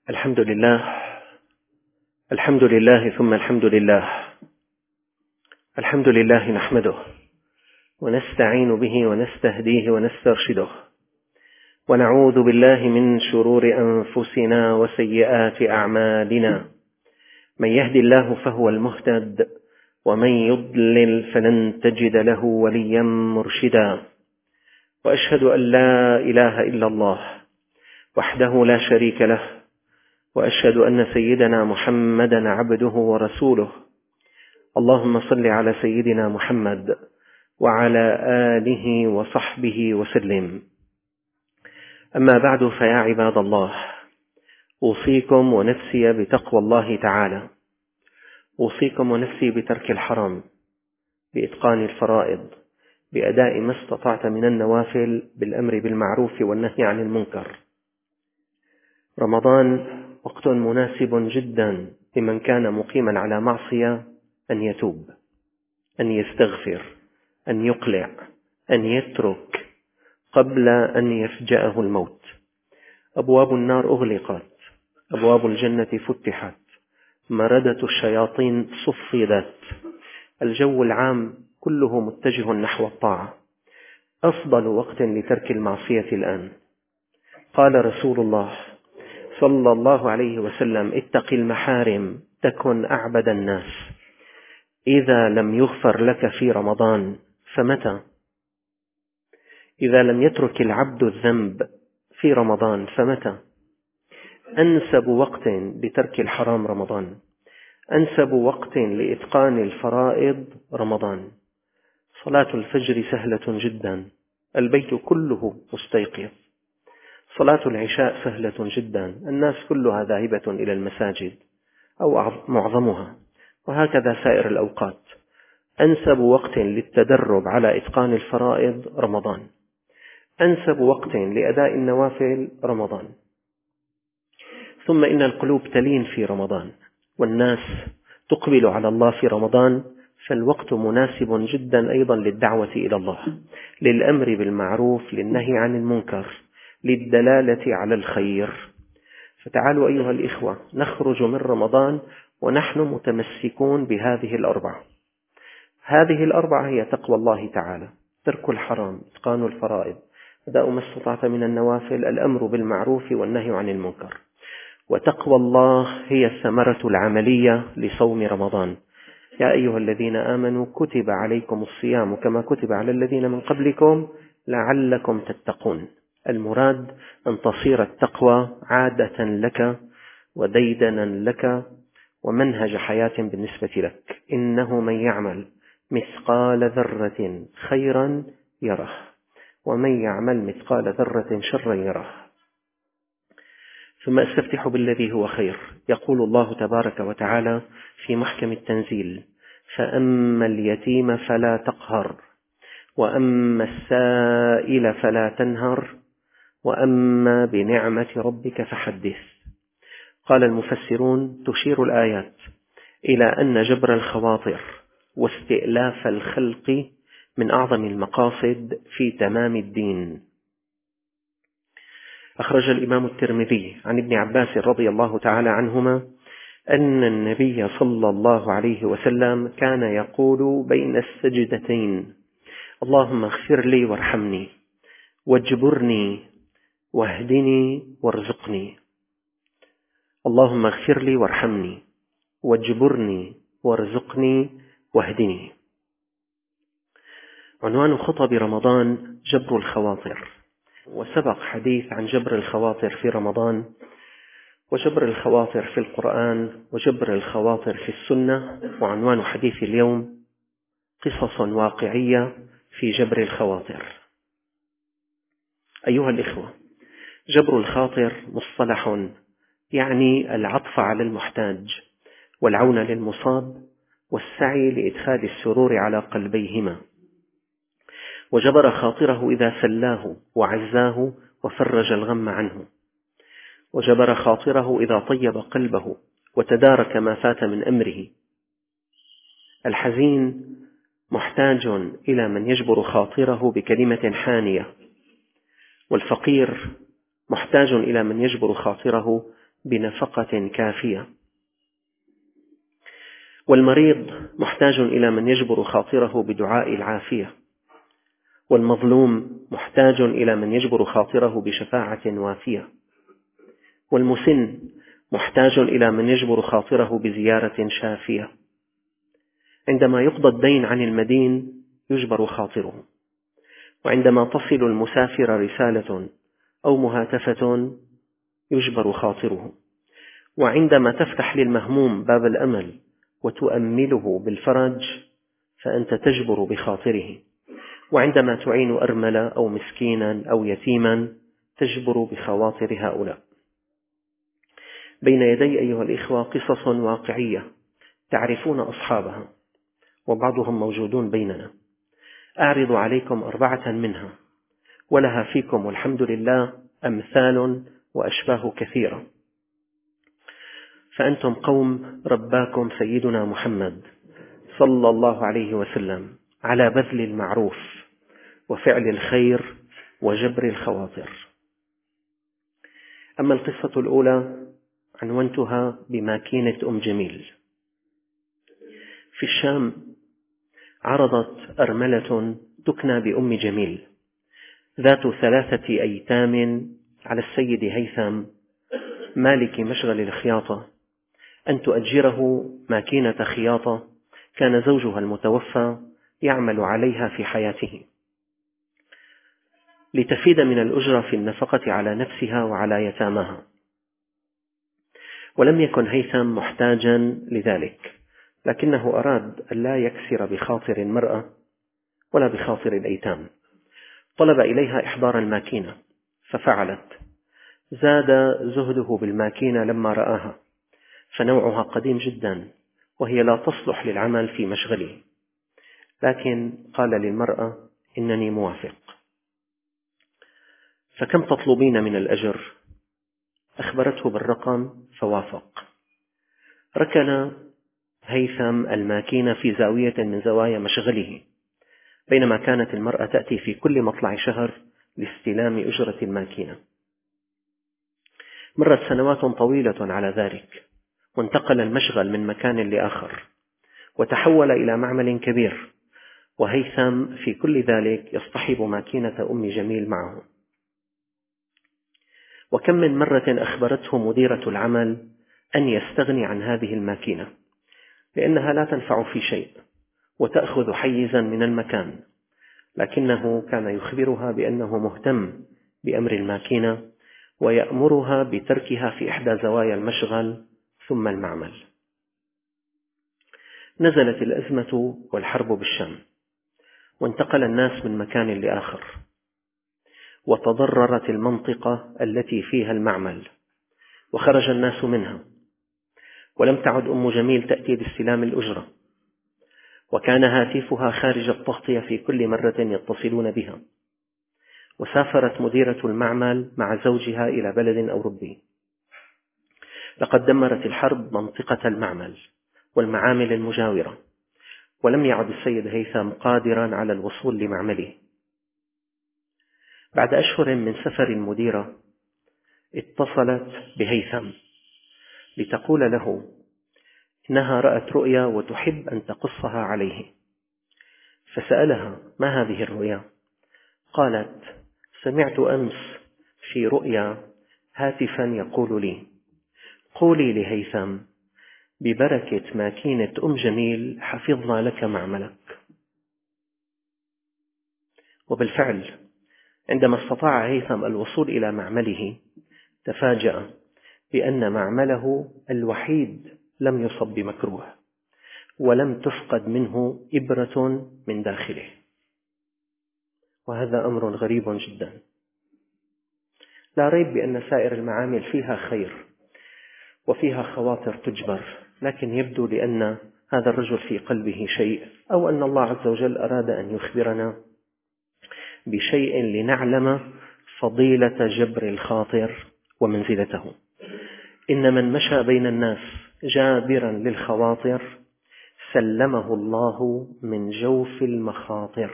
الحمد لله. الحمد لله ثم الحمد لله. الحمد لله نحمده ونستعين به ونستهديه ونسترشده، ونعوذ بالله من شرور أنفسنا وسيئات أعمالنا. من يهدي الله فهو المهتد، ومن يضلل فلن تجد له وليا مرشدا. وأشهد أن لا إله إلا الله وحده لا شريك له، وأشهد أن سيدنا محمدا عبده ورسوله. اللهم صل على سيدنا محمد وعلى آله وصحبه وسلم. أما بعد، فيا عباد الله، أوصيكم ونفسي بتقوى الله تعالى. أوصيكم ونفسي بترك الحرام، بإتقان الفرائض، بأداء ما استطعت من النوافل، بالأمر بالمعروف والنهي عن المنكر. رمضان وقت مناسب جدا لمن كان مقيما على معصية أن يتوب، أن يستغفر، أن يقلع، أن يترك قبل أن يفجأه الموت. أبواب النار أغلقت، أبواب الجنة فتحت، مردة الشياطين صفدت، الجو العام كله متجه نحو الطاعة. أفضل وقت لترك المعصية الآن. قال رسول الله صلى الله عليه وسلم: اتق المحارم تكن أعبد الناس. إذا لم يغفر لك في رمضان فمتى؟ إذا لم يترك العبد الذنب في رمضان فمتى؟ أنسب وقت لترك الحرام رمضان، أنسب وقت لإتقان الفرائض رمضان. صلاة الفجر سهلة جدا، البيت كله مستيقظ. صلاة العشاء سهلة جدا، الناس كلها ذاهبة إلى المساجد أو معظمها، وهكذا سائر الأوقات. أنسب وقت للتدرب على إتقان الفرائض رمضان، أنسب وقت لأداء النوافل رمضان. ثم إن القلوب تلين في رمضان، والناس تقبل على الله في رمضان، فالوقت مناسب جدا أيضا للدعوة إلى الله، للأمر بالمعروف، للنهي عن المنكر، للدلالة على الخير. فتعالوا أيها الإخوة نخرج من رمضان ونحن متمسكون بهذه الأربعة. هذه الأربعة هي تقوى الله تعالى: ترك الحرام، إتقان الفرائض، أداء ما استطعت من النوافل، الأمر بالمعروف والنهي عن المنكر. وتقوى الله هي الثمرة العملية لصوم رمضان. يا أيها الذين آمنوا كتب عليكم الصيام كما كتب على الذين من قبلكم لعلكم تتقون. المراد أن تصير التقوى عادة لك وديدنا لك ومنهج حياة بالنسبة لك. إنه من يعمل مثقال ذرة خيرا يره، ومن يعمل مثقال ذرة شرا يره. ثم أستفتح بالذي هو خير. يقول الله تبارك وتعالى في محكم التنزيل: فأما اليتيم فلا تقهر، وأما السائل فلا تنهر، وأما بنعمة ربك فحدث. قال المفسرون: تشير الآيات إلى أن جبر الخواطر واستئلاف الخلق من أعظم المقاصد في تمام الدين. أخرج الإمام الترمذي عن ابن عباس رضي الله تعالى عنهما أن النبي صلى الله عليه وسلم كان يقول بين السجدتين: اللهم اغفر لي وارحمني واجبرني واهدني وارزقني. اللهم اغفر لي وارحمني واجبرني وارزقني واهدني. عنوان خطب رمضان: جبر الخواطر. وسبق حديث عن جبر الخواطر في رمضان، وجبر الخواطر في القرآن، وجبر الخواطر في السنة. وعنوان حديث اليوم: قصص واقعية في جبر الخواطر. أيها الإخوة، جبر الخاطر مصطلح يعني العطف على المحتاج، والعون للمصاب، والسعي لإدخال السرور على قلبيهما. وجبر خاطره إذا سلاه وعزاه وفرج الغم عنه، وجبر خاطره إذا طيب قلبه وتدارك ما فات من أمره. الحزين محتاج إلى من يجبر خاطره بكلمة حانية، والفقير محتاج إلى من يجبر خاطره بنفقة كافية. والمريض محتاج إلى من يجبر خاطره بدعاء العافية، والمظلوم محتاج إلى من يجبر خاطره بشفاعة وافية، والمسن محتاج إلى من يجبر خاطره بزيارة شافية. عندما يقضى الدين عن المدين يجبر خاطره، وعندما تصل المسافر رسالة أو مهاتفة يجبر خاطره، وعندما تفتح للمهموم باب الأمل وتؤمله بالفرج فأنت تجبر بخاطره، وعندما تعين أرملة أو مسكينا أو يتيما تجبر بخواطر هؤلاء. بين يدي أيها الإخوة قصص واقعية تعرفون أصحابها وبعضهم موجودون بيننا، أعرض عليكم 4 منها، ولها فيكم والحمد لله أمثال وأشباه كثيرة. فأنتم قوم رباكم سيدنا محمد صلى الله عليه وسلم على بذل المعروف وفعل الخير وجبر الخواطر. أما القصة الأولى عنونتها بماكينة أم جميل. في الشام عرضت أرملة تكنى بأم جميل ذات 3 أيتام على السيد هيثم مالك مشغل الخياطة أن تؤجره ماكينة خياطة كان زوجها المتوفى يعمل عليها في حياته، لتفيد من الأجرة في النفقة على نفسها وعلى يتامها. ولم يكن هيثم محتاجا لذلك، لكنه أراد أن لا يكسر بخاطر المرأة ولا بخاطر الأيتام. طلب إليها إحضار الماكينة ففعلت. زاد زهده بالماكينة لما رآها، فنوعها قديم جدا وهي لا تصلح للعمل في مشغله، لكن قال للمرأة إنني موافق. فكم تطلبين من الأجر؟ أخبرته بالرقم فوافق. ركن هيثم الماكينة في زاوية من زوايا مشغله، بينما كانت المرأة تأتي في كل مطلع شهر لاستلام أجرة الماكينة. مرت سنوات طويلة على ذلك، وانتقل المشغل من مكان لآخر وتحول إلى معمل كبير، وهيثم في كل ذلك يصطحب ماكينة أم جميل معه. وكم من مرة أخبرته مديرة العمل أن يستغني عن هذه الماكينة لأنها لا تنفع في شيء وتأخذ حيزا من المكان، لكنه كان يخبرها بأنه مهتم بأمر الماكينة ويأمرها بتركها في إحدى زوايا المشغل ثم المعمل. نزلت الأزمة والحرب بالشام، وانتقل الناس من مكان لآخر، وتضررت المنطقة التي فيها المعمل وخرج الناس منها، ولم تعد أم جميل تأتي باستلام الأجرة، وكان هاتفها خارج التغطية في كل مرة يتصلون بها. وسافرت مديرة المعمل مع زوجها إلى بلد أوروبي. لقد دمرت الحرب منطقة المعمل والمعامل المجاورة، ولم يعد السيد هيثم قادرا على الوصول لمعمله. بعد أشهر من سفر المديرة اتصلت بهيثم لتقول له إنها رأت رؤيا وتحب أن تقصها عليه. فسألها ما هذه الرؤيا؟ قالت سمعت أمس في رؤيا هاتفا يقول لي قولي لهيثم ببركة ماكينة أم جميل حفظنا لك معملك. وبالفعل عندما استطاع هيثم الوصول إلى معمله تفاجأ بأن معمله الوحيد لم يصب بمكروه ولم تفقد منه إبرة من داخله، وهذا أمر غريب جدا. لا ريب بأن سائر المعامل فيها خير وفيها خواطر تجبر، لكن يبدو لأن هذا الرجل في قلبه شيء، أو أن الله عز وجل أراد أن يخبرنا بشيء لنعلم فضيلة جبر الخاطر ومنزلته. إن من مشى بين الناس جابرا للخواطر سلمه الله من جوف المخاطر.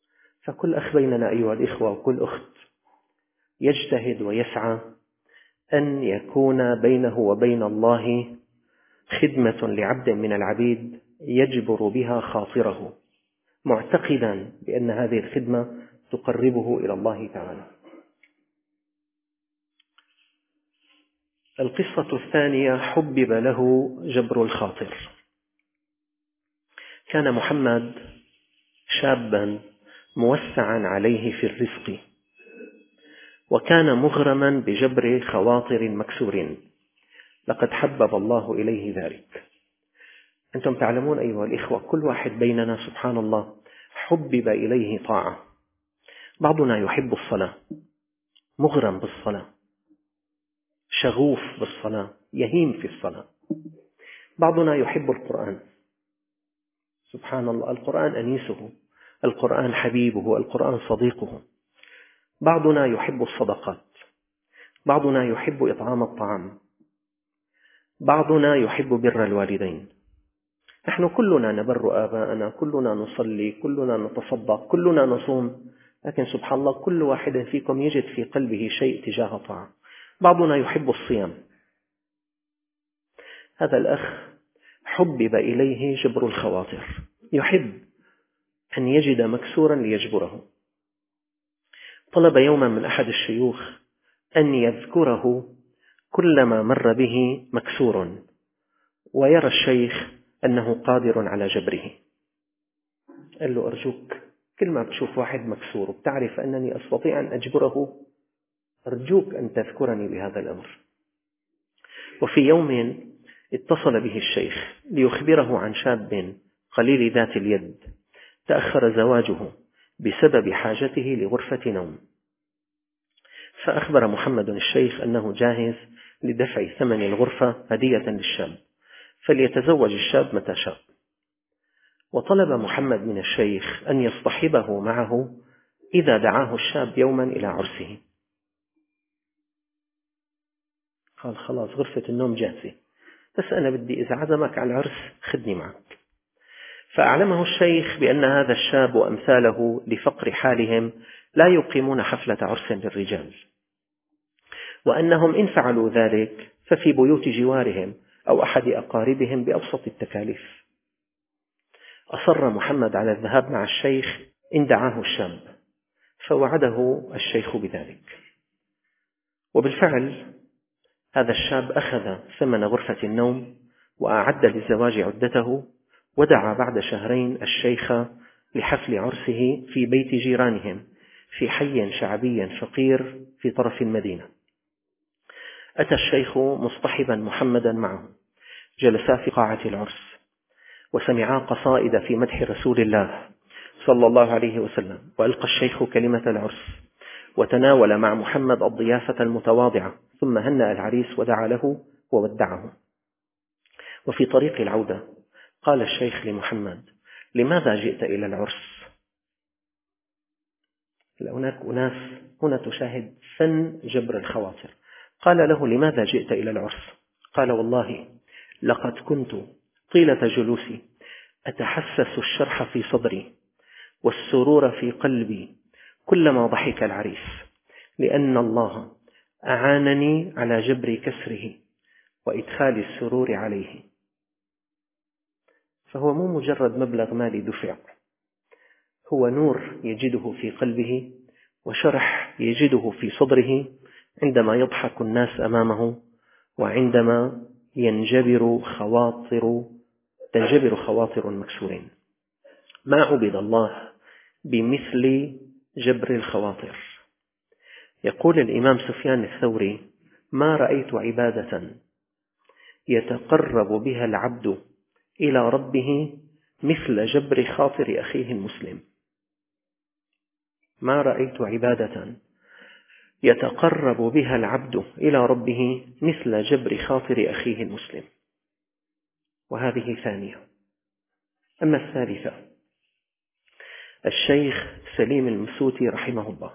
فكل أخ بيننا أيها الإخوة وكل أخت يجتهد ويسعى أن يكون بينه وبين الله خدمة لعبد من العبيد يجبر بها خاطره، معتقدا بأن هذه الخدمة تقربه إلى الله تعالى. القصة الثانية حبب له جبر الخاطر. كان محمد شابا موسعا عليه في الرزق، وكان مغرما بجبر خواطر مكسور، لقد حبب الله إليه ذلك. أنتم تعلمون أيها الإخوة، كل واحد بيننا سبحان الله حبب إليه طاعة. بعضنا يحب الصلاة، مغرم بالصلاة، شغوف بالصلاة، يهيم في الصلاة. بعضنا يحب القرآن، سبحان الله، القرآن أنيسه، القرآن حبيبه، القرآن صديقه. بعضنا يحب الصدقات، بعضنا يحب إطعام الطعام، بعضنا يحب بر الوالدين. نحن كلنا نبر آباءنا، كلنا نصلي، كلنا نتصدق، كلنا نصوم، لكن سبحان الله كل واحد فيكم يجد في قلبه شيء تجاه طاعة. بعضنا يحب الصيام. هذا الأخ حبب إليه جبر الخواطر، يحب أن يجد مكسورا ليجبره. طلب يوما من أحد الشيوخ أن يذكره كلما مر به مكسور، ويرى الشيخ أنه قادر على جبره. قال له: أرجوك، كل ما بتشوف واحد مكسور وبتعرف أنني أستطيع أن أجبره، أرجوك أن تذكرني بهذا الأمر. وفي يوم اتصل به الشيخ ليخبره عن شاب قليل ذات اليد تأخر زواجه بسبب حاجته لغرفة نوم، فأخبر محمد الشيخ أنه جاهز لدفع ثمن الغرفة هدية للشاب، فليتزوج الشاب متى شاء. وطلب محمد من الشيخ أن يصطحبه معه إذا دعاه الشاب يوما إلى عرسه. قال: خلاص، غرفة النوم جاهزة، بس أنا بدي إذا عزمك على العرس خدني معك. فأعلمه الشيخ بأن هذا الشاب وأمثاله لفقر حالهم لا يقيمون حفلة عرس للرجال، وأنهم إن فعلوا ذلك ففي بيوت جوارهم أو أحد أقاربهم بأبسط التكاليف. أصر محمد على الذهاب مع الشيخ إن دعاه الشاب، فوعده الشيخ بذلك. وبالفعل هذا الشاب أخذ ثمن غرفة النوم وأعد للزواج عدته، ودعا بعد شهرين الشيخ لحفل عرسه في بيت جيرانهم في حي شعبي فقير في طرف المدينة. أتى الشيخ مصطحبا محمدا معه، جلسا في قاعة العرس وسمعا قصائد في مدح رسول الله صلى الله عليه وسلم، وألقى الشيخ كلمة العرس وتناول مع محمد الضيافة المتواضعة، ثم هنأ العريس ودعا له وودعه. وفي طريق العودة قال الشيخ لمحمد: لماذا جئت إلى العرس؟ هناك أناس هنا تشاهد فن جبر الخواطر. قال له: لماذا جئت إلى العرس؟ قال: والله لقد كنت طيلة جلوسي أتحسس الشرح في صدري والسرور في قلبي كلما ضحك العريس، لأن الله أعانني على جبر كسره وإدخال السرور عليه. فهو مو مجرد مبلغ مالي دفع، هو نور يجده في قلبه وشرح يجده في صدره عندما يضحك الناس أمامه، وعندما تنجبر خواطر المكسورين. ما عبد الله بمثل جبر الخواطر. يقول الإمام سفيان الثوري: ما رأيت عبادة يتقرب بها العبد إلى ربه مثل جبر خاطر أخيه المسلم. ما رأيت عبادة يتقرب بها العبد إلى ربه مثل جبر خاطر أخيه المسلم. وهذه ثانية. أما الثالثة، الشيخ سليم المسوتي رحمه الله.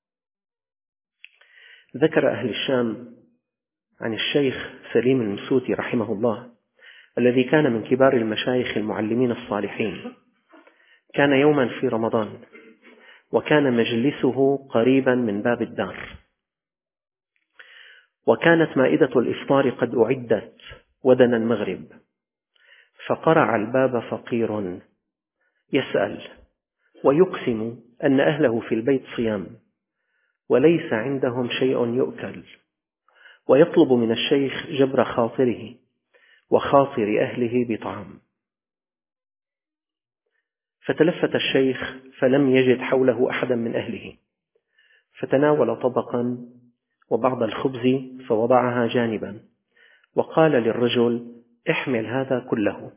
ذكر أهل الشام عن الشيخ سليم المسوتي رحمه الله الذي كان من كبار المشايخ المعلمين الصالحين. كان يوما في رمضان، وكان مجلسه قريبا من باب الدار، وكانت مائدة الإفطار قد أعدت ودنا المغرب، فقرع الباب فقير يسأل ويقسم أن أهله في البيت صيام وليس عندهم شيء يؤكل، ويطلب من الشيخ جبر خاطره وخاطر أهله بطعام. فتلفت الشيخ فلم يجد حوله أحدا من أهله، فتناول طبقا وبعض الخبز فوضعها جانبا، وقال للرجل: احمل هذا كله.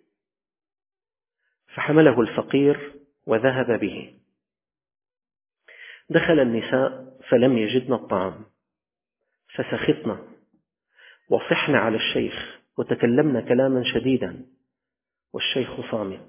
فحمله الفقير وذهب به. دخل النساء فلم يجدن الطعام، فسخطن وصحن على الشيخ وتكلمن كلاما شديدا، والشيخ صامت.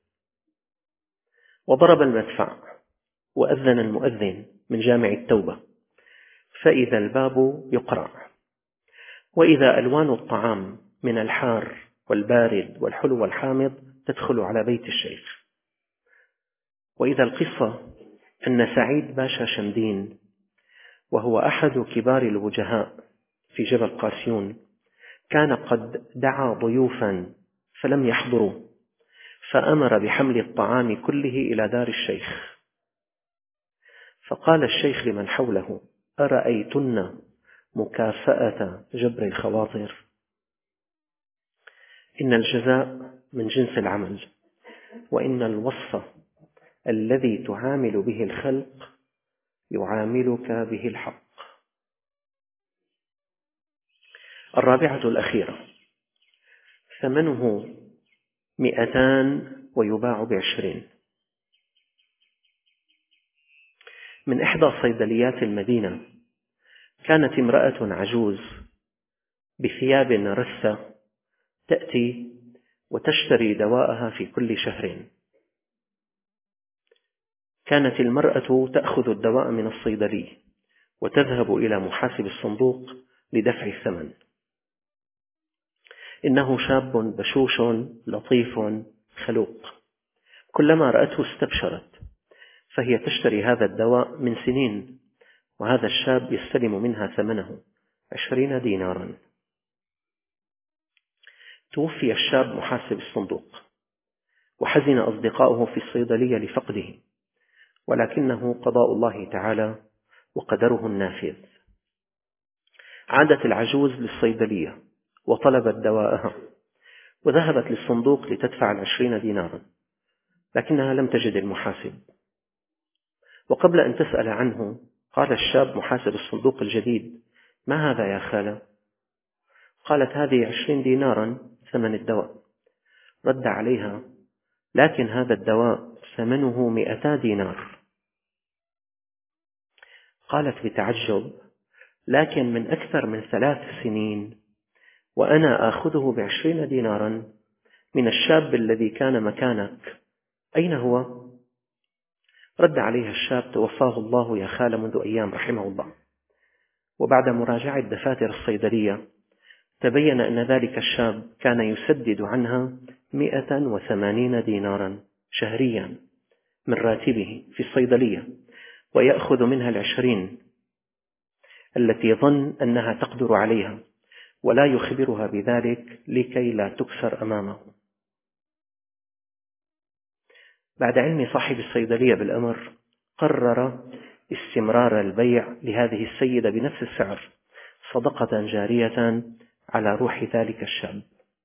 وضرب المدفع وأذن المؤذن من جامع التوبة، فإذا الباب يقرع، وإذا ألوان الطعام من الحار والبارد والحلو والحامض تدخل على بيت الشيخ. وإذا القصة أن سعيد باشا شمدين، وهو أحد كبار الوجهاء في جبل قاسيون، كان قد دعا ضيوفا فلم يحضروا، فأمر بحمل الطعام كله إلى دار الشيخ. فقال الشيخ لمن حوله: أرأيتن مكافأة جبر الخواطر؟ إن الجزاء من جنس العمل، وإن الوصف الذي تعامل به الخلق يعاملك به الحق. الرابعة الأخيرة: ثمنه 200 ويباع ب20. من إحدى صيدليات المدينة كانت امرأة عجوز بثياب رثة تأتي وتشتري دواءها في كل شهر. كانت المرأة تأخذ الدواء من الصيدلي وتذهب إلى محاسب الصندوق لدفع الثمن. إنه شاب بشوش لطيف خلوق، كلما رأته استبشرت، فهي تشتري هذا الدواء من سنين، وهذا الشاب يستلم منها ثمنه 20 دينارا. توفي الشاب محاسب الصندوق، وحزن أصدقاؤه في الصيدلية لفقده، ولكنه قضاء الله تعالى وقدره النافذ. عادت العجوز للصيدلية وطلبت دواءها، وذهبت للصندوق لتدفع 20 دينارا، لكنها لم تجد المحاسب. وقبل أن تسأل عنه قال الشاب محاسب الصندوق الجديد: ما هذا يا خالة؟ قالت: هذه 20 دينارا ثمن الدواء. رد عليها: لكن هذا الدواء ثمنه 200 دينار. قالت بتعجب: لكن من أكثر من 3 سنين وأنا آخذه ب20 دينارا من الشاب الذي كان مكانك، أين هو؟ رد عليها الشاب: توفاه الله يا خالة منذ أيام رحمه الله. وبعد مراجعة دفاتر الصيدلية تبين أن ذلك الشاب كان يسدد عنها 180 دينارا شهريا من راتبه في الصيدلية، ويأخذ منها 20 التي ظن أنها تقدر عليها، ولا يخبرها بذلك لكي لا تكسر أمامه. بعد علم صاحب الصيدلية بالأمر قرر استمرار البيع لهذه السيدة بنفس السعر، صدقة جارية على روح ذلك الشاب.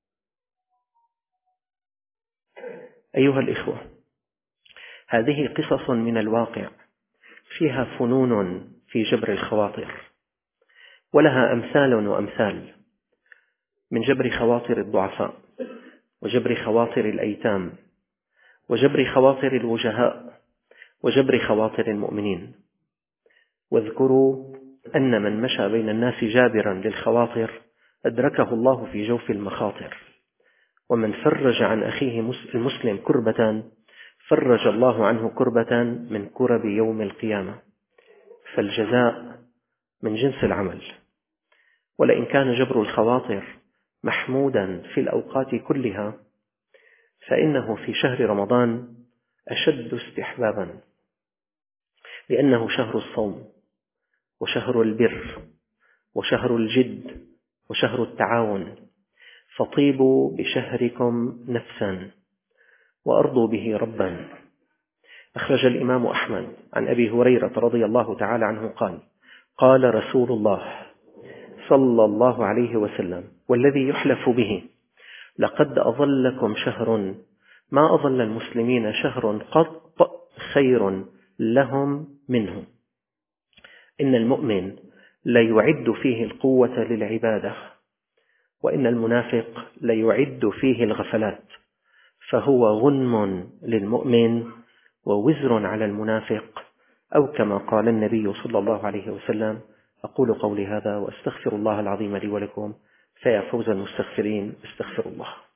أيها الإخوة، هذه قصص من الواقع فيها فنون في جبر الخواطر، ولها أمثال وأمثال، من جبر خواطر الضعفاء، وجبر خواطر الأيتام، وجبر خواطر الوجهاء، وجبر خواطر المؤمنين. واذكروا أن من مشى بين الناس جابرا للخواطر أدركه الله في جوف المخاطر، ومن فرج عن أخيه المسلم كربة فرج الله عنه كربة من كرب يوم القيامة. فالجزاء من جنس العمل. ولئن كان جبر الخواطر محمودا في الأوقات كلها، فإنه في شهر رمضان أشد استحبابا، لأنه شهر الصوم وشهر البر وشهر الجد وشهر التعاون، فطيبوا بشهركم نفسا وأرضوا به ربا. أخرج الإمام أحمد عن أبي هريرة رضي الله تعالى عنه قال: قال رسول الله صلى الله عليه وسلم: والذي يحلف به لقد أظلكم شهر ما أظل المسلمين شهر قط خير لهم منه. إن المؤمن ليعد فيه القوة للعبادة، وإن المنافق ليعد فيه الغفلات، فهو غنم للمؤمن ووزر على المنافق، أو كما قال النبي صلى الله عليه وسلم. أقول قولي هذا وأستغفر الله العظيم لي ولكم، فيا فوز المستغفرين، استغفر الله.